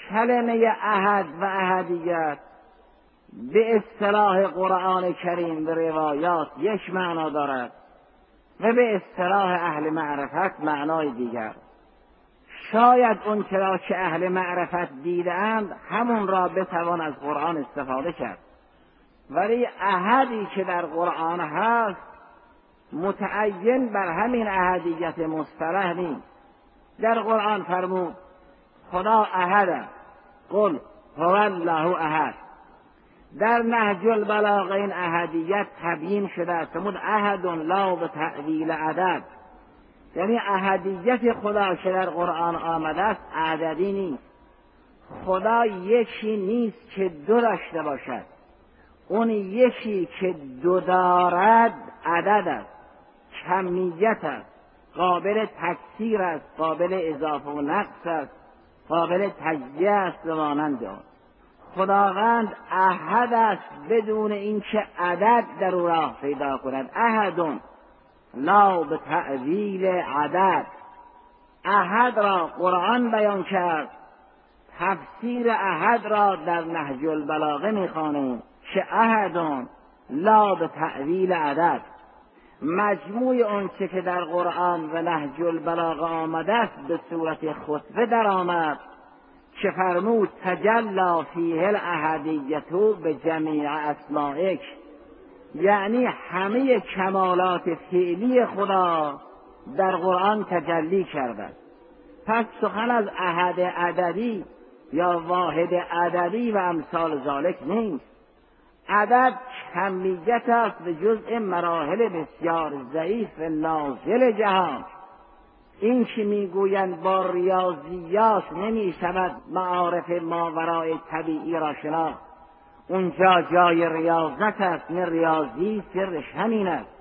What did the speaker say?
کلمه احد و احدیت به اصطلاح قرآن کریم و روایات یک معنا دارد و به اصطلاح اهل معرفت معنای دیگر. شاید اون چرا که اهل معرفت دیدند همون را بتوان از قرآن استفاده کرد، ولی احدی که در قرآن هست متعین بر همین احدیت مصطلح نیست. در قرآن فرمود خدا احد، قل هو الله احد. در نهج البلاغه این احدیت تبیین شده است، فرمود احد لا به تأویل عدد، یعنی احدیت خدا که در قرآن آمده است عددی نیست. خدا یکی نیست که دو داشته باشد، اون یکی که دو دارد عدد است، کمیت است، قابل تکثیر است، قابل اضافه و نقص است، قابل تجزیه است و مانند آن. خداوند احد است بدون اینکه عدد در او راه پیدا کند. احد لا به تأویل عدد. احد را قرآن بیان کرد، تفسیر احد را در نهج البلاغه می‌خوانیم که احد لا به تأویل عدد. مجموع اون چه که در قرآن و نهج البلاغه آمده است به صورت خطبه در آمد که فرمود تجلی فیه الاحدیت به جمیع اسمائک، یعنی همه کمالات فعلی خدا در قرآن تجلی کرده. پس سخن از احد عددی یا واحد عددی و امثال ذالک نیست. عدد کمیت است به جزء مراحل بسیار ضعیف نازل جهان. این که میگویند با ریاضیات نمی شود معارف ماورای طبیعی را شناخت، اونجا جای ریاضت است، نه ریاضی سرش همین است.